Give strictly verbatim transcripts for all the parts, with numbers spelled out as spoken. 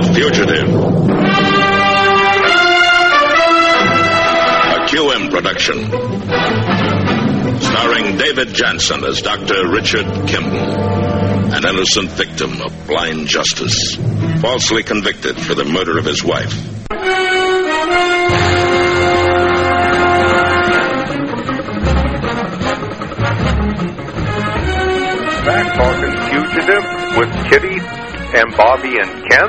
The Fugitive. A Q M production. Starring David Jansen as Doctor Richard Kimball, an innocent victim of blind justice, falsely convicted for the murder of his wife. Back talking Fugitive with Kitty and Bobby and Ken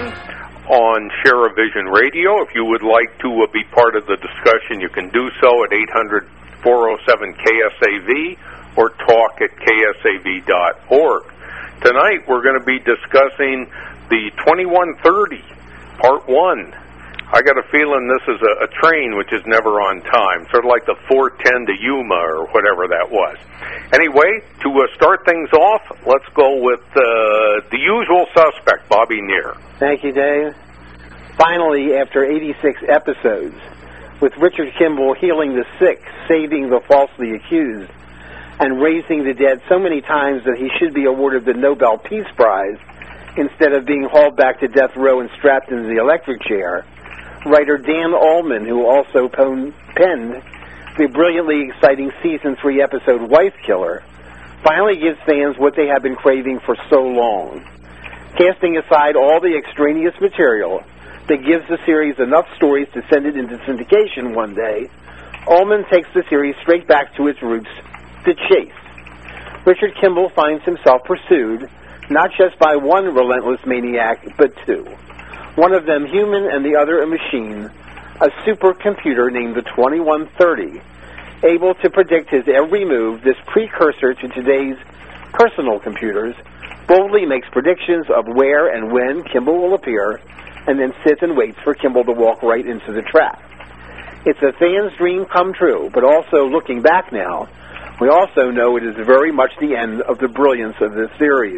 on Share a Vision Radio. If you would like to uh, be part of the discussion, you can do so at eight hundred, four oh seven, K S A V or talk at K S A V dot org. Tonight we're going to be discussing the twenty-one thirty, Part one. I got a feeling this is a, a train which is never on time, sort of like the four ten to Yuma or whatever that was. Anyway, to uh, start things off, let's go with uh, the usual suspect, Bobby Neer. Thank you, Dave. Finally, after eighty-six episodes, with Richard Kimball healing the sick, saving the falsely accused, and raising the dead so many times that he should be awarded the Nobel Peace Prize instead of being hauled back to death row and strapped into the electric chair, writer Dan Allman, who also penned the brilliantly exciting Season three episode Wife Killer, finally gives fans what they have been craving for so long. Casting aside all the extraneous material that gives the series enough stories to send it into syndication one day, Allman takes the series straight back to its roots, the chase. Richard Kimball finds himself pursued not just by one relentless maniac, but two. One of them human and the other a machine, a supercomputer named the twenty-one thirty, able to predict his every move. This precursor to today's personal computers boldly makes predictions of where and when Kimball will appear, and then sits and waits for Kimball to walk right into the trap. It's a fan's dream come true, but also looking back now, we also know it is very much the end of the brilliance of this series.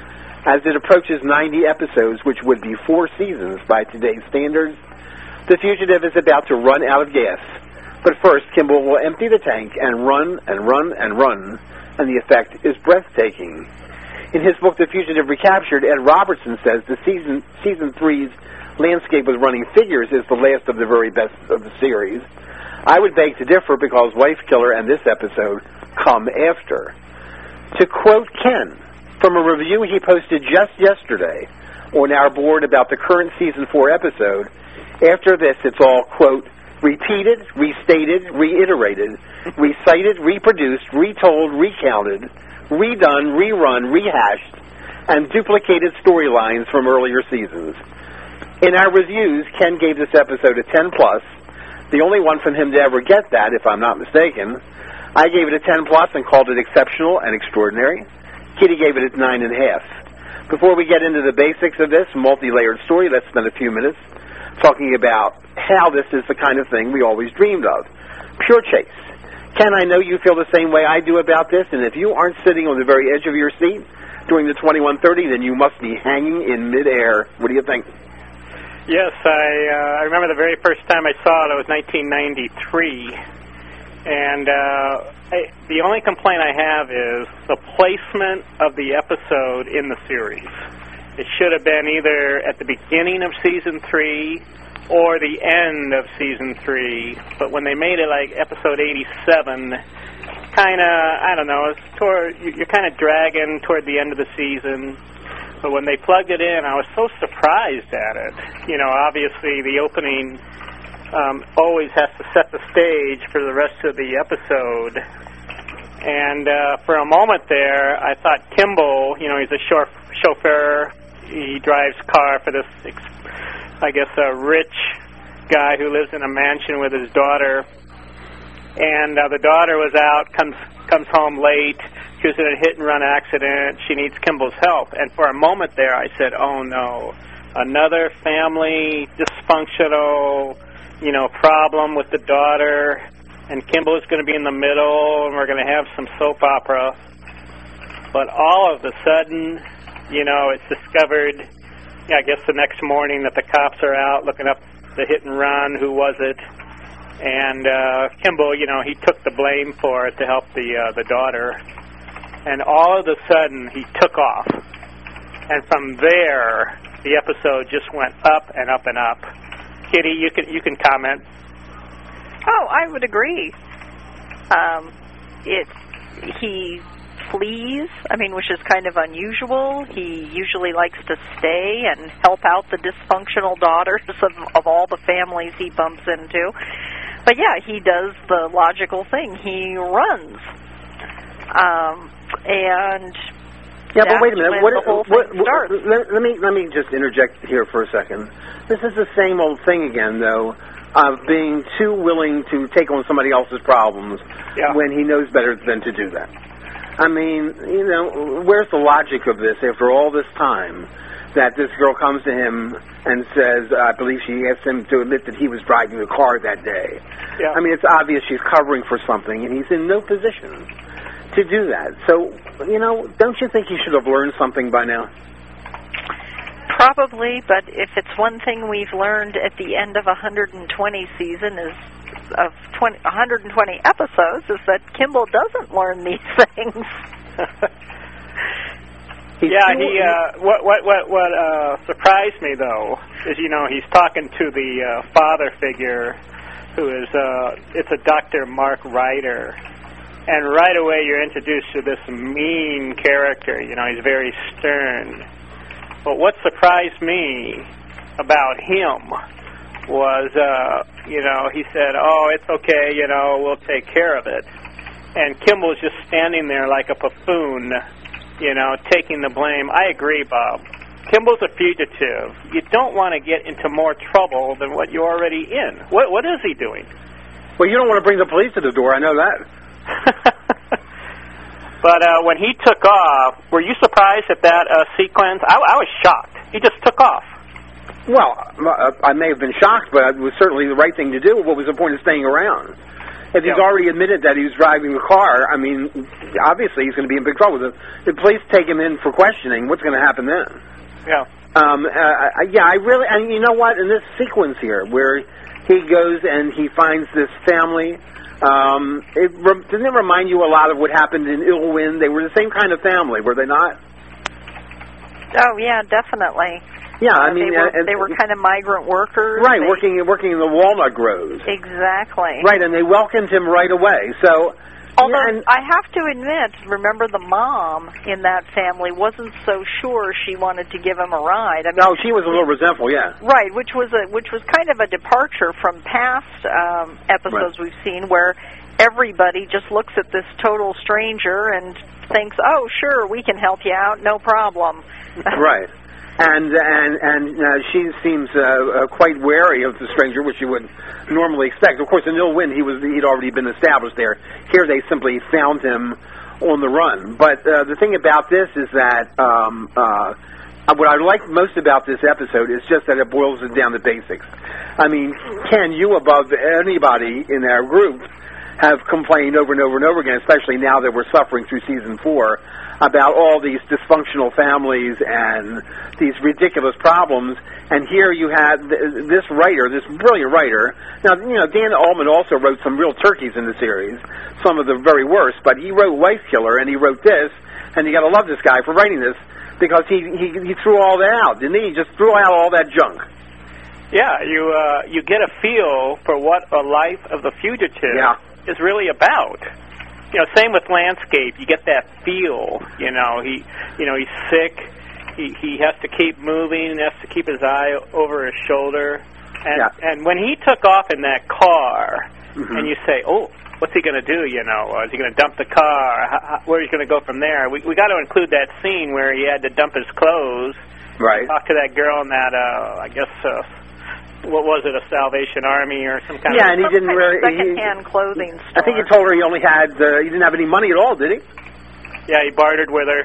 As it approaches ninety episodes, which would be four seasons by today's standards, The Fugitive is about to run out of gas. But first, Kimball will empty the tank and run and run and run, and the effect is breathtaking. In his book, The Fugitive Recaptured, Ed Robertson says the season season three's landscape with running figures is the last of the very best of the series. I would beg to differ because Wife Killer and this episode come after. To quote Ken, from a review he posted just yesterday on our board about the current Season four episode, after this it's all, quote, repeated, restated, reiterated, recited, reproduced, retold, recounted, redone, rerun, rehashed, and duplicated storylines from earlier seasons. In our reviews, Ken gave this episode a ten plus, the only one from him to ever get that, if I'm not mistaken. I gave it a ten plus and called it exceptional and extraordinary. Kitty gave it a nine and a half. Before we get into the basics of this multi-layered story, let's spend a few minutes talking about how this is the kind of thing we always dreamed of. Pure chase. Ken, I know you feel the same way I do about this, and if you aren't sitting on the very edge of your seat during the twenty-one thirty, then you must be hanging in midair. What do you think? Yes, I, uh, I remember the very first time I saw it, it was nineteen ninety-three, and uh, I, the only complaint I have is the placement of the episode in the series. It should have been either at the beginning of Season three or the end of Season three, but when they made it like Episode eighty-seven, kind of, I don't know, it's toward, you're kind of dragging toward the end of the season. But when they plugged it in, I was so surprised at it. You know, obviously the opening um, always has to set the stage for the rest of the episode. And uh, for a moment there, I thought Kimball, you know, he's a chauff- chauffeur. He drives car for this, I guess, a rich guy who lives in a mansion with his daughter. And uh, the daughter was out, comes comes home late. She was in a hit-and-run accident. She needs Kimball's help. And for a moment there, I said, oh, no, another family dysfunctional, you know, problem with the daughter. And Kimball is going to be in the middle, and we're going to have some soap opera. But all of a sudden, you know, it's discovered, yeah, I guess the next morning that the cops are out looking up the hit and run, who was it? And uh, Kimball, you know, he took the blame for it to help the uh, the daughter. And all of a sudden, he took off. And from there, the episode just went up and up and up. Kitty, you can you can comment. Oh, I would agree. Um, it he flees, I mean, which is kind of unusual. He usually likes to stay and help out the dysfunctional daughters of, of all the families he bumps into. But yeah, he does the logical thing. He runs. Um, and yeah, but wait a minute. What, the whole what, thing what, starts. Let, let me let me just interject here for a second. This is the same old thing again, though, of being too willing to take on somebody else's problems yeah. when he knows better than to do that. I mean, you know, where's the logic of this after all this time? That this girl comes to him and says, I believe she asked him to admit that he was driving the car that day. Yeah. I mean, it's obvious she's covering for something, and he's in no position to do that. So, you know, don't you think he should have learned something by now? Probably, but if it's one thing we've learned at the end of one hundred twenty season is of twenty, one hundred twenty episodes is that Kimball doesn't learn these things. Yeah, he. Uh, what what what what uh, surprised me though is you know he's talking to the uh, father figure, who is uh, it's a Doctor Mark Ryder, and right away you're introduced to this mean character. You know, he's very stern. But what surprised me about him was uh, you know he said, "Oh, it's okay. You know, we'll take care of it," and Kimball's just standing there like a buffoon. You know, taking the blame. I agree, Bob. Kimball's a fugitive. You don't want to get into more trouble than what you're already in. What What is he doing? Well, you don't want to bring the police to the door. I know that. But uh, when he took off, were you surprised at that uh, sequence? I, I was shocked. He just took off. Well, I may have been shocked, but it was certainly the right thing to do. What was the point of staying around? If he's yeah. already admitted that he was driving the car, I mean, obviously he's going to be in big trouble. The, the police take him in for questioning. What's going to happen then? Yeah. Um, uh, yeah, I really, and you know what? In this sequence here, where he goes and he finds this family, um, it re- doesn't it remind you a lot of what happened in Ill Wind? They were the same kind of family, were they not? Oh yeah, definitely. Yeah, I uh, mean, they were, uh, they were kind of migrant workers. Right, they, working working in the walnut groves. Exactly. Right, and they welcomed him right away. So, although yeah, and, I have to admit, remember the mom in that family wasn't so sure she wanted to give him a ride. I mean, no, she was a little resentful. Yeah. Right, which was a which was kind of a departure from past um, episodes right. we've seen, where everybody just looks at this total stranger and thinks, "Oh, sure, we can help you out, no problem." Right. And and and uh, she seems uh, uh, quite wary of the stranger, which you would normally expect. Of course, in Ill Wind, he was he'd already been established there. Here, they simply found him on the run. But uh, the thing about this is that um, uh, what I like most about this episode is just that it boils it down to basics. I mean, Ken, you above anybody in our group have complained over and over and over again, especially now that we're suffering through season four, about all these dysfunctional families and these ridiculous problems. And here you had th- this writer, this brilliant writer. Now, you know, Dan Altman also wrote some real turkeys in the series, some of the very worst, but he wrote Wife Killer, and he wrote this, and you got to love this guy for writing this, because he, he, he threw all that out, didn't he? He just threw out all that junk. Yeah, you uh, you get a feel for what a life of the fugitive yeah. is really about. You know, same with Landscape. You get that feel. You know, he, you know, he's sick. He he has to keep moving. He has to keep his eye over his shoulder. And yeah. and when he took off in that car, mm-hmm. and you say, "Oh, what's he going to do?" You know, uh, is he going to dump the car? How, how, where is he going to go from there? We we got to include that scene where he had to dump his clothes. Right. Talk to that girl in that. Uh, I guess. Uh, What was it, a Salvation Army or some kind yeah, of... and he didn't really... second-hand clothing store. I think he told her he only had... Uh, he didn't have any money at all, did he? Yeah, he bartered with her.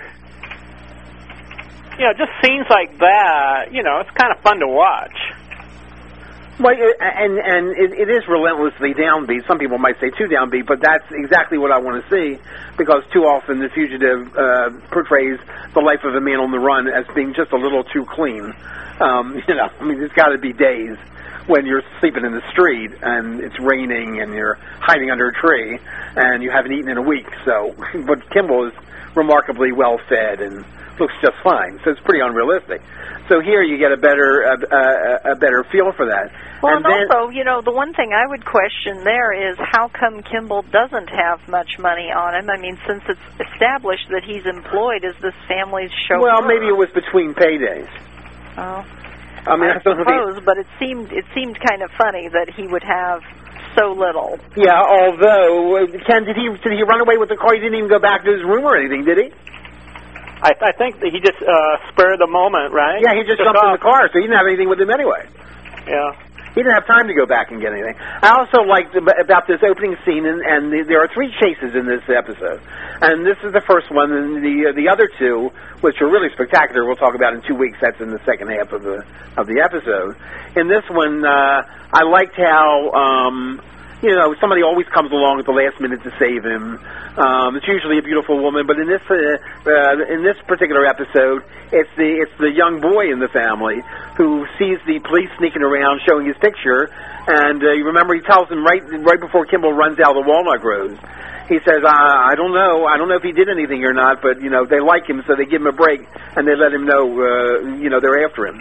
You know, just scenes like that, you know, it's kind of fun to watch. Well, and, and it, it is relentlessly downbeat. Some people might say too downbeat, but that's exactly what I want to see, because too often The Fugitive uh, portrays the life of a man on the run as being just a little too clean. Um, you know, I mean, there's got to be days when you're sleeping in the street and it's raining and you're hiding under a tree and you haven't eaten in a week. So, but Kimball is remarkably well fed and looks just fine. So it's pretty unrealistic. So here you get a better a, a, a better feel for that. Well, and, and then, also, you know, the one thing I would question there is how come Kimball doesn't have much money on him? I mean, since it's established that he's employed as this family's chauffeur. Well, maybe it was between paydays. Oh, I mean, I I don't suppose, but it seemed it seemed kind of funny that he would have so little. Yeah, although Ken, did he did he run away with the car? He didn't even go back to his room or anything, did he? I, I think that he just uh, spurred the moment, right? Yeah, he just Took jumped off. in the car, so he didn't have anything with him anyway. Yeah. He didn't have time to go back and get anything. I also liked about this opening scene, and, and the, there are three chases in this episode. And this is the first one, and the the other two, which are really spectacular, we'll talk about in two weeks. That's in the second half of the of the episode. In this one, uh, I liked how, um, you know, somebody always comes along at the last minute to save him. Um, it's usually a beautiful woman, but in this uh, uh, in this particular episode, it's the it's the young boy in the family who sees the police sneaking around, showing his picture, and uh, you remember he tells him right right before Kimball runs out of the walnut groves. He says, uh, "I don't know, I don't know if he did anything or not, but you know they like him, so they give him a break and they let him know, uh, you know, they're after him."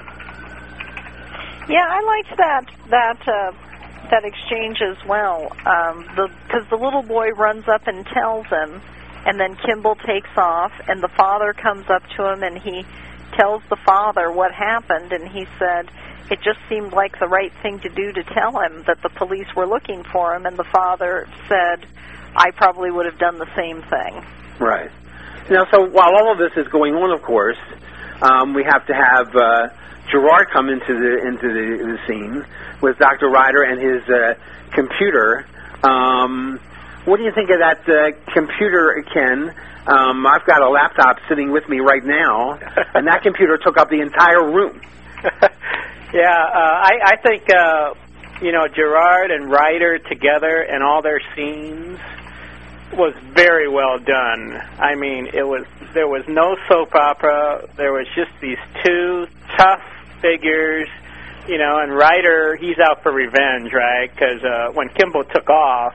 Yeah, I liked that that. Uh that exchange as well, um, the because the little boy runs up and tells him, and then Kimball takes off, and the father comes up to him, and he tells the father what happened, and he said it just seemed like the right thing to do to tell him that the police were looking for him, and the father said, I probably would have done the same thing. Right. Now, so while all of this is going on, of course, um, we have to have uh, Gerard come into the into the, the scene with Doctor Ryder and his uh, computer. Um, what do you think of that uh, computer, Ken? Um, I've got a laptop sitting with me right now, and that computer took up the entire room. Yeah, uh, I, I think, uh, you know, Gerard and Ryder together and all their scenes was very well done. I mean, it was there was no soap opera. There was just these two tough figures. You know, and Ryder, he's out for revenge, right? Because uh, when Kimball took off,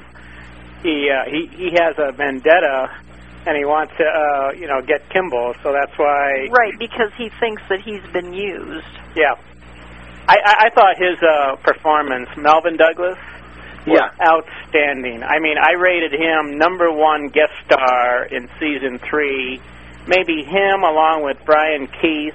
he uh, he he has a vendetta, and he wants to, uh, you know, get Kimball. So that's why. Right, because he thinks that he's been used. Yeah, I I, I thought his uh, performance, Melvin Douglas, was yeah. outstanding. I mean, I rated him number one guest star in season three. Maybe him along with Brian Keith.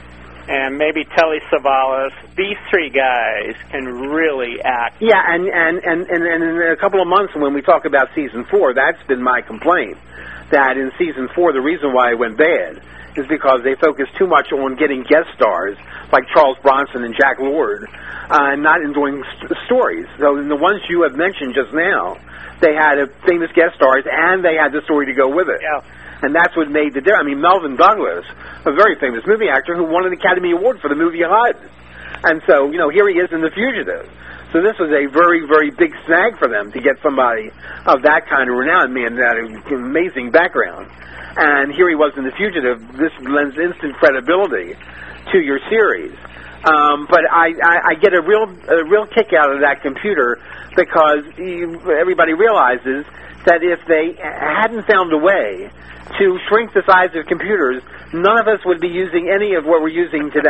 And maybe Telly Savalas. These three guys can really act. Yeah, and, and, and, and, and in a couple of months when we talk about season four, that's been my complaint. That in season four, the reason why it went bad is because they focused too much on getting guest stars like Charles Bronson and Jack Lord, uh, and not in doing st- stories. So in the ones you have mentioned just now, they had a famous guest stars and they had the story to go with it. Yeah. And that's what made the difference. I mean, Melvin Douglas, a very famous movie actor who won an Academy Award for the movie Hud. And so, you know, here he is in The Fugitive. So this was a very, very big snag for them to get somebody of that kind of renown, man, that amazing background. And here he was in The Fugitive. This lends instant credibility to your series. Um, but I, I, I get a real, a real kick out of that computer because everybody realizes that if they hadn't found a way to shrink the size of computers, none of us would be using any of what we're using today.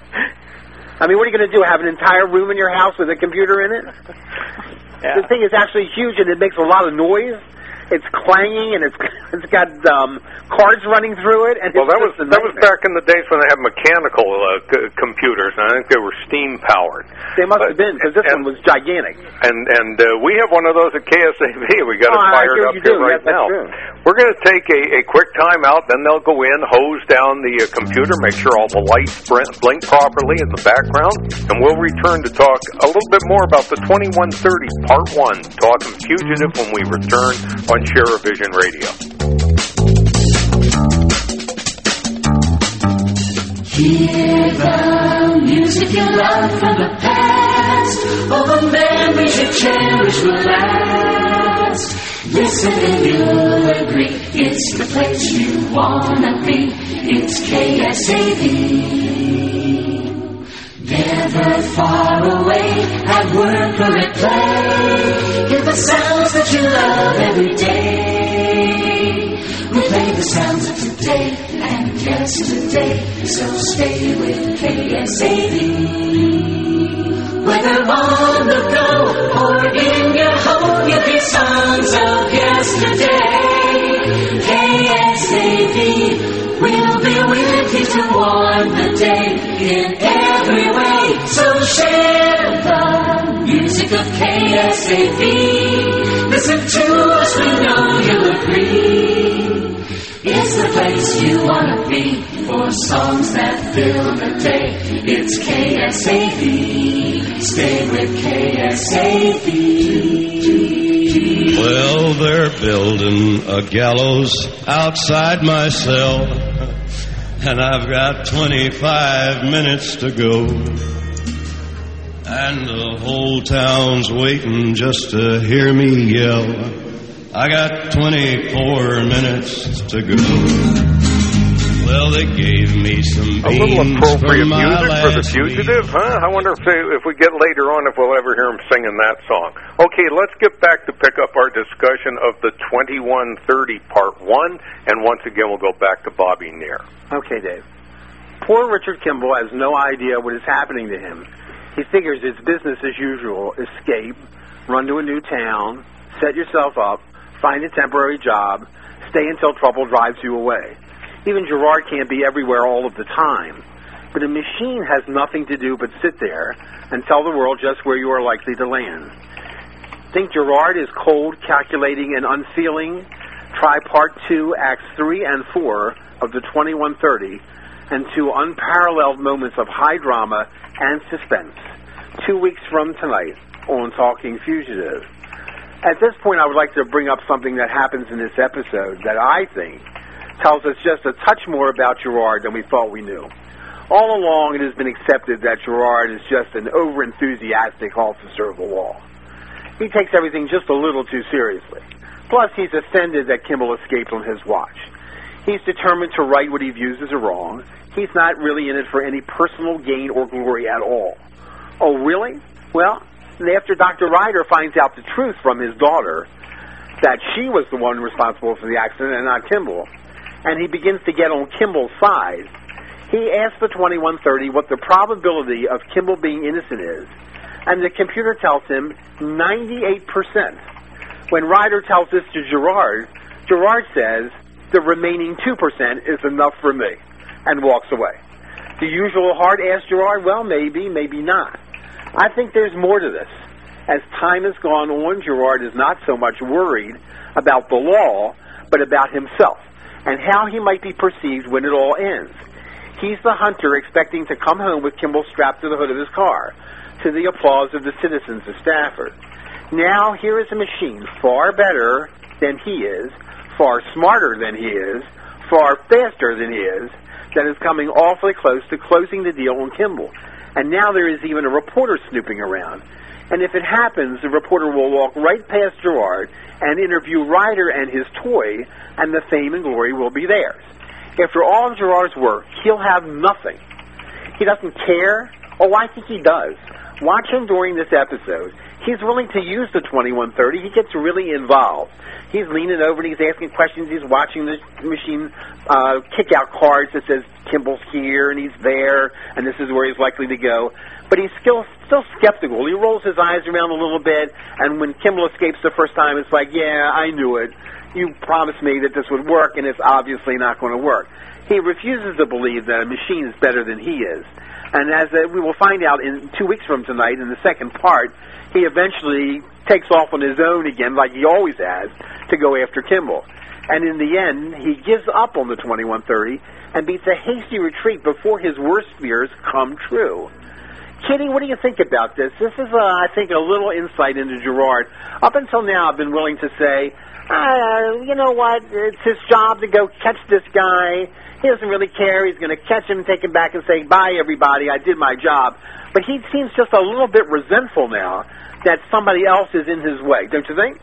I mean, what are you going to do, have an entire room in your house with a computer in it? Yeah. The thing is actually huge, and it makes a lot of noise. It's clanging, and it's it's got um, cards running through it. And well, it's that was just a that was nightmare. back in the days when they had mechanical uh, c- computers, and I think they were steam powered. They must But- have been, because this and, one was gigantic. And and uh, we have one of those at K S A V. We got Oh, it I fired hear up you here do. right Yes, that's now. true. We're going to take a, a quick time out. Then they'll go in, hose down the uh, computer, make sure all the lights br- blink properly in the background, and we'll return to talk a little bit more about the twenty-one thirty Part One, Talking Fugitive, when we return on Share Vision Radio. Hear the music you love from the past. All the memories you cherish will last. Listen and you'll agree, it's the place you wanna be. It's K S A V. Never far away, at work or at play. Hear the sounds that you love every day. We play the sounds of today and yesterday, so stay with K S A V. Whether on the go or in your home, you'll hear songs of yesterday. K S A V will be with you to warm the day in every way. So share the music of K S A V. Listen to us, we know you'll agree. It's the place you want to be for songs that fill the day. It's K S A V. Stay with K S A V. Well, they're building a gallows outside my cell, and I've got twenty-five minutes to go. And the whole town's waiting just to hear me yell. I got twenty-four minutes to go. Well, they gave me some a little beans appropriate from my music for the last fugitive, meal. huh? I wonder if they, if we get later on if we'll ever hear him singing that song. Okay, let's get back to pick up our discussion of the twenty-one thirty Part one, and once again we'll go back to Bobby Neer. Okay, Dave. Poor Richard Kimball has no idea what is happening to him. He figures it's business as usual. Escape, run to a new town, set yourself up, find a temporary job, stay until trouble drives you away. Even Gerard can't be everywhere all of the time. But a machine has nothing to do but sit there and tell the world just where you are likely to land. Think Gerard is cold, calculating, and unfeeling? Try Part two, Acts three and four of the twenty-one thirty, and two unparalleled moments of high drama and suspense. Two weeks from tonight on Talking Fugitive. At this point, I would like to bring up something that happens in this episode that I think tells us just a touch more about Gerard than we thought we knew. All along, it has been accepted that Gerard is just an over-enthusiastic officer of the law. He takes everything just a little too seriously. Plus, he's offended that Kimball escaped on his watch. He's determined to right what he views as a wrong. He's not really in it for any personal gain or glory at all. Oh, really? Well, after Doctor Ryder finds out the truth from his daughter, that she was the one responsible for the accident and not Kimball, and he begins to get on Kimball's side, he asks the twenty-one thirty what the probability of Kimball being innocent is, and the computer tells him ninety-eight percent. When Ryder tells this to Gerard, Gerard says, the remaining two percent is enough for me, and walks away. The usual hard-ass Gerard? Well, maybe, maybe not. I think there's more to this. As time has gone on, Gerard is not so much worried about the law, but about himself, and how he might be perceived when it all ends. He's the hunter expecting to come home with Kimball strapped to the hood of his car, to the applause of the citizens of Stafford. Now here is a machine far better than he is, far smarter than he is, far faster than he is, that is coming awfully close to closing the deal on Kimball. And now there is even a reporter snooping around. And if it happens, the reporter will walk right past Gerard and interview Ryder and his toy, and the fame and glory will be theirs. After all of Gerard's work, he'll have nothing. He doesn't care. Oh, I think he does. Watch him during this episode. He's willing to use the twenty-one thirty. He gets really involved. He's leaning over and he's asking questions. He's watching the machine uh, kick out cards that says Kimball's here and he's there and this is where he's likely to go. But he's still still skeptical. He rolls his eyes around a little bit, and when Kimball escapes the first time, it's like, yeah, I knew it. You promised me that this would work, and it's obviously not going to work. He refuses to believe that a machine is better than he is. And as uh, we will find out in two weeks from tonight, in the second part, he eventually takes off on his own again, like he always has, to go after Kimball. And in the end, he gives up on the twenty-one thirty and beats a hasty retreat before his worst fears come true. Kitty, what do you think about this? This is, uh, I think, a little insight into Gerard. Up until now, I've been willing to say, uh, you know what, it's his job to go catch this guy. He doesn't really care. He's going to catch him, take him back, and say, bye, everybody, I did my job. But he seems just a little bit resentful now that somebody else is in his way, don't you think?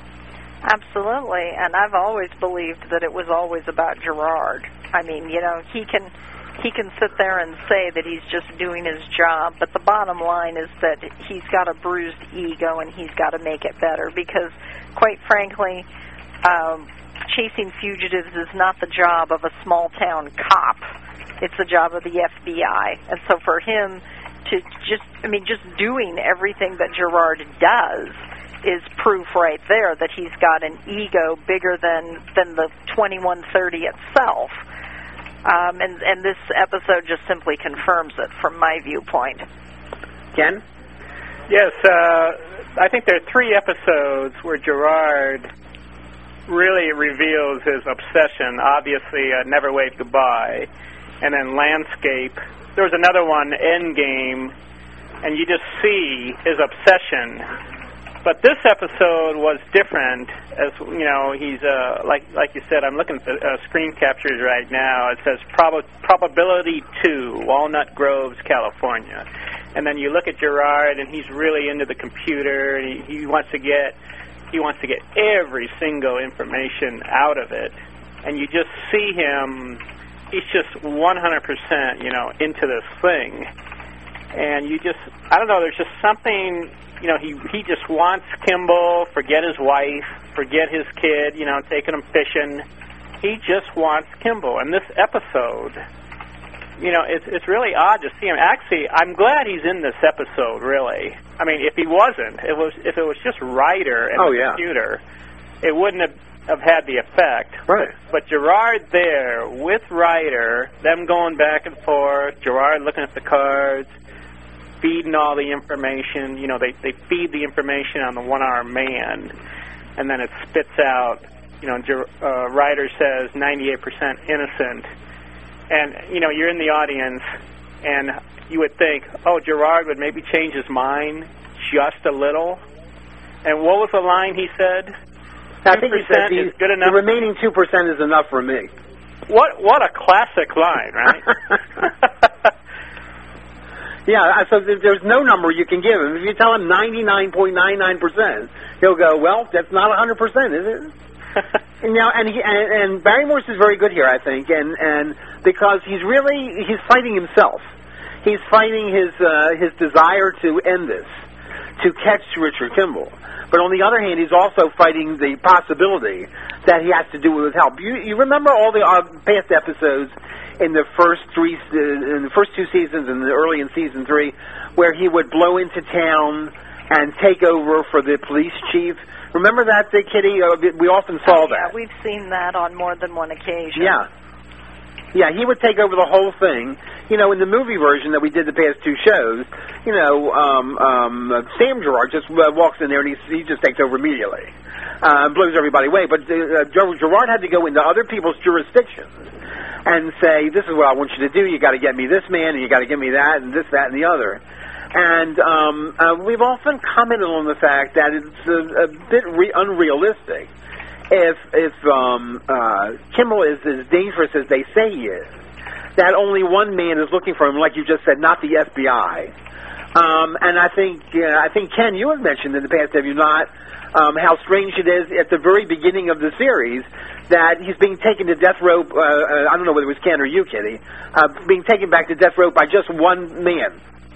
Absolutely, and I've always believed that it was always about Gerard. I mean, you know, he can he can sit there and say that he's just doing his job, but the bottom line is that he's got a bruised ego and he's got to make it better because, quite frankly, um, chasing fugitives is not the job of a small-town cop. It's the job of the F B I. And so for him to just, I mean, just doing everything that Gerard does is proof right there that he's got an ego bigger than, than the twenty-one thirty itself. Um, and, and this episode just simply confirms it from my viewpoint. Ken? Yes, uh, I think there are three episodes where Gerard really reveals his obsession. Obviously, uh, Never Wave Goodbye, and then Landscape. There was another one, Endgame, and you just see his obsession. But this episode was different, as you know. He's uh, like like you said. I'm looking at the uh, screen captures right now. It says prob- probability two, Walnut Groves, California. And then you look at Gerard, and he's really into the computer. And he, he wants to get he wants to get every single information out of it. And you just see him. He's just one hundred percent, you know, into this thing. And you just, I don't know. There's just something. You know, he he just wants Kimball, forget his wife, forget his kid, you know, taking him fishing. He just wants Kimball. And this episode, you know, it's it's really odd to see him. Actually, I'm glad he's in this episode, really. I mean, if he wasn't, it was if it was just Ryder and oh, the yeah. computer, it wouldn't have, have had the effect. Right. But, but Gerard there with Ryder, them going back and forth, Gerard looking at the cards, feeding all the information. You know, they, they feed the information on the one-armed man, and then it spits out, you know, uh, Ryder says ninety-eight percent innocent. And, you know, you're in the audience, and you would think, oh, Gerard would maybe change his mind just a little. And what was the line he said? I think he said the, is good enough. The remaining two percent is enough for me. What, what a classic line, right? Yeah, so there's no number you can give him. If you tell him ninety-nine point nine nine percent, he'll go, well, that's not one hundred percent, is it? And, you know, and, he, and, and Barry Morse is very good here, I think, and, and because he's really, he's fighting himself. He's fighting his, uh, his desire to end this, to catch Richard Kimball. But on the other hand, he's also fighting the possibility that he has to do it with help. You, you remember all the uh, past episodes in the first three, uh, in the first two seasons, and early in season three, where he would blow into town and take over for the police chief. Remember that, uh, Kitty? Uh, we often saw oh, yeah, that. We've seen that on more than one occasion. Yeah. Yeah, he would take over the whole thing. You know, in the movie version that we did the past two shows, you know, um, um, Sam Gerard just uh, walks in there and he, he just takes over immediately. Uh, blows everybody away. But uh, Gerard had to go into other people's jurisdictions and say, this is what I want you to do. You got to get me this man, and you got to get me that, and this, that, and the other. And um, uh, we've often commented on the fact that it's a, a bit re- unrealistic if if um, uh, Kimball is as dangerous as they say he is, that only one man is looking for him, like you just said, not the F B I. Um, and I think uh, I think Ken, you have mentioned in the past, have you not, um, how strange it is at the very beginning of the series that he's being taken to death row. Uh, uh, I don't know whether it was Ken or you, Kitty, uh, being taken back to death row by just one man.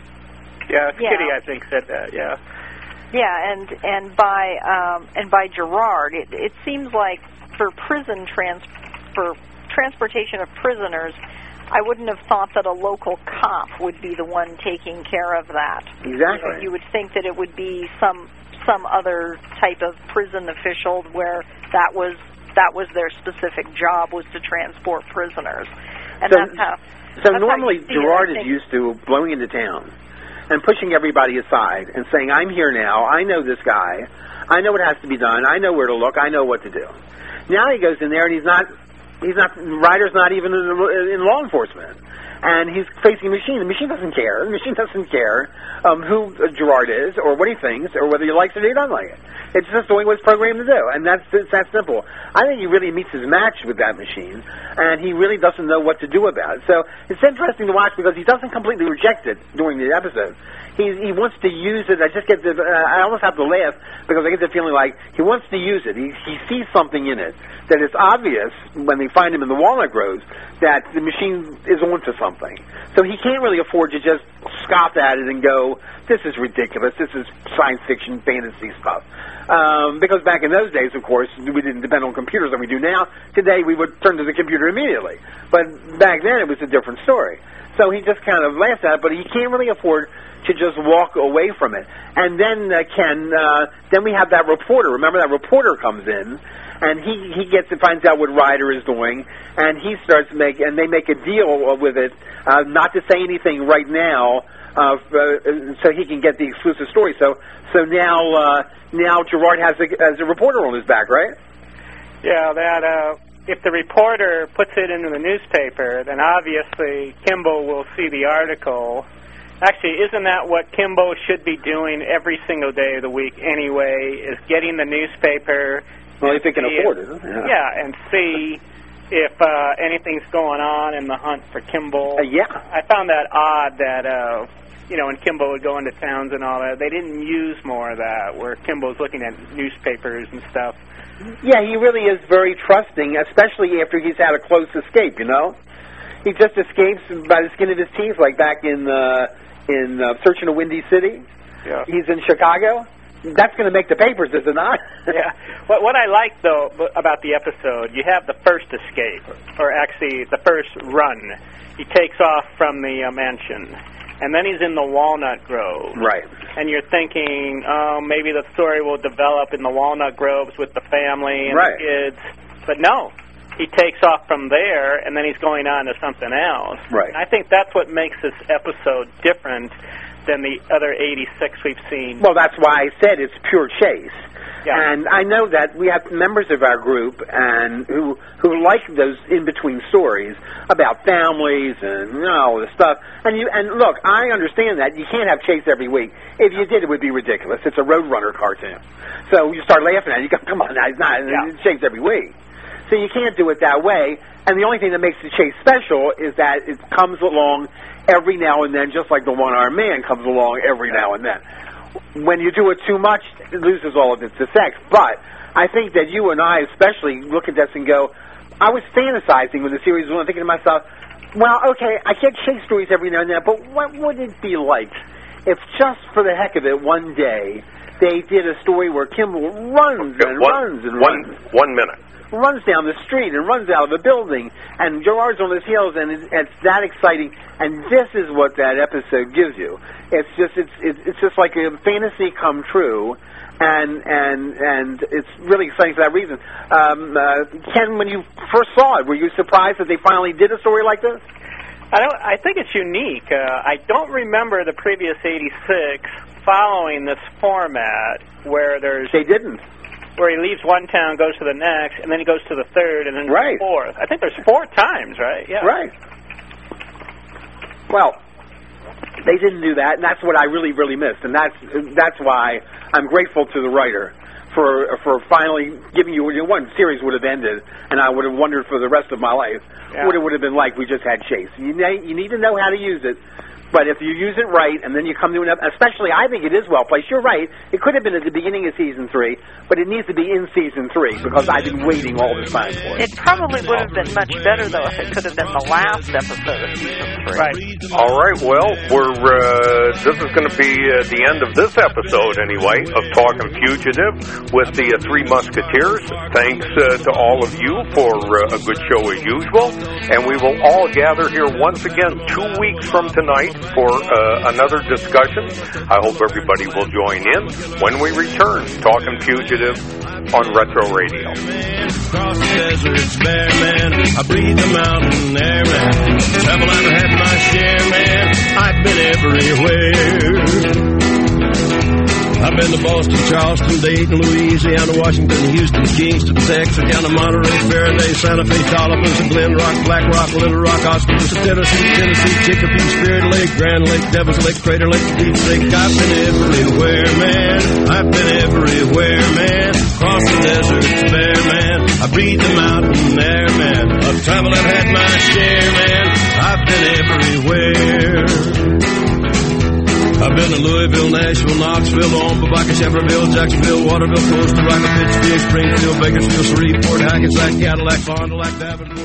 Yeah, yeah. Kitty, I think, said that. Yeah. Yeah, and and by um, and by Gerard, it, it seems like for prison trans for transportation of prisoners, I wouldn't have thought that a local cop would be the one taking care of that. Exactly. You know, you would think that it would be some some other type of prison official where that was that was their specific job, was to transport prisoners, and so, that's how. So that's normally how Gerard it, is used to blowing into town and pushing everybody aside and saying, I'm here now, I know this guy, I know what has to be done, I know where to look, I know what to do. Now he goes in there and he's not, he's not, Ryder's not even in, in law enforcement. And he's facing a machine. The machine doesn't care. The machine doesn't care um, who Gerard is or what he thinks or whether he likes it or he doesn't like it. It's just doing what it's programmed to do, and that's it's that simple. I think he really meets his match with that machine, and he really doesn't know what to do about it. So it's interesting to watch because he doesn't completely reject it during the episode. He he wants to use it. I just get the, uh, I almost have to laugh because I get the feeling like he wants to use it. He he sees something in it that is obvious when they find him in the Walnut Groves that the machine is onto something. something. So he can't really afford to just scoff at it and go, this is ridiculous, this is science fiction, fantasy stuff. Um, because back in those days, of course, we didn't depend on computers like we do now. Today, we would turn to the computer immediately. But back then, it was a different story. So he just kind of laughs at it, but he can't really afford to just walk away from it. And then, uh, Ken, uh, then we have that reporter. Remember, that reporter comes in, and he, he gets and finds out what Ryder is doing, and he starts to make, and they make a deal with it, uh, not to say anything right now, uh, so he can get the exclusive story. So, so now, uh, now Gerard has a, has a reporter on his back, right? Yeah, that, uh, if the reporter puts it into the newspaper, then obviously Kimball will see the article. Actually, isn't that what Kimball should be doing every single day of the week anyway, is getting the newspaper? Well, if they can afford it. Yeah. yeah, and see if uh, anything's going on in the hunt for Kimball. Uh, yeah. I found that odd that, uh, you know, when Kimball would go into towns and all that, they didn't use more of that, where Kimball's looking at newspapers and stuff. Yeah, he really is very trusting, especially after he's had a close escape, you know? He just escapes by the skin of his teeth, like back in uh, in uh, Search in a Windy City. Yeah. He's in Chicago. That's going to make the papers, is it not? Yeah. What, what I like, though, about the episode, you have the first escape, or actually the first run. He takes off from the uh, mansion. And then he's in the Walnut Grove. Right. And you're thinking, oh, maybe the story will develop in the Walnut Groves with the family and right. the kids. But no. He takes off from there, and then he's going on to something else. Right. And I think that's what makes this episode different than the other eighty-six we've seen. Well, that's why I said it's pure chase. Yeah. And I know that we have members of our group and who who like those in-between stories about families and you know, all this stuff. And you and look, I understand that. You can't have chase every week. If you did, it would be ridiculous. It's a Roadrunner cartoon. So you start laughing at it. You go, come on, now, it's not yeah. it's chase every week. So you can't do it that way. And the only thing that makes the chase special is that it comes along every now and then, just like the One-Armed Man comes along every now and then. When you do it too much, it loses all of its effect. But I think that you and I especially look at this and go, I was fantasizing when the series was on, thinking to myself, well, okay, I get chase stories every now and then, but what would it be like if just for the heck of it one day they did a story where Kimball runs and one, runs and one, runs. One minute. runs down the street and runs out of a building, and Gerard's on his heels, and it's, it's that exciting. And this is what that episode gives you. It's just it's it's, it's just like a fantasy come true, and and and it's really exciting for that reason. Um, uh, Ken, when you first saw it, were you surprised that they finally did a story like this? I don't. I think it's unique. Uh, I don't remember the previous eighty-six following this format where there's they didn't. Where he leaves one town, goes to the next, and then he goes to the third, and then right. the fourth. I think there's four times, right? Yeah. Right. Well, they didn't do that, and that's what I really, really missed, and that's that's why I'm grateful to the writer for for finally giving you, you know, one series would have ended, and I would have wondered for the rest of my life yeah. what it would have been like. We just had Chase. You need, you need to know how to use it. But if you use it right, and then you come to an episode, especially I think it is well placed. You're right. It could have been at the beginning of season three, but it needs to be in season three because I've been waiting all this time for it. It probably would have been much better, though, if it could have been the last episode of season three. Right. All right. Well, we're uh, this is going to be uh, the end of this episode, anyway, of Talking Fugitive with the uh, Three Musketeers. Thanks uh, to all of you for uh, a good show as usual, and we will all gather here once again two weeks from tonight for uh, another discussion. I hope everybody will join in when we return. Talking Fugitive on Retro Radio. Across the deserts, bare man, I breathe the mountain air, man. Travel, I've had my share, man. I've been everywhere. I've been to Boston, Charleston, Dayton, Louisiana, Washington, Houston, Kingston, Texas, down to Monterey, Faraday, Santa Fe, Tallapoosa, Glen Rock, Black Rock, Little Rock, Oskaloosa, Tennessee, Tennessee, Chicopee, Spirit Lake, Grand Lake, Devil's Lake, Crater Lake, Deep Lake. I've been everywhere, man. I've been everywhere, man. Across the deserts, bare man. I breathe the mountain air, man. Of travel I've had my share, man. I've been everywhere. I've been to Louisville, Nashville, Knoxville, Omaha, Baca, Chevrolet, Jacksonville, Waterville, Costa Rica, Pittsfield, Springfield, Bakersfield, Shreveport, Hackensack, Cadillac, Fond du Lac, Davenport.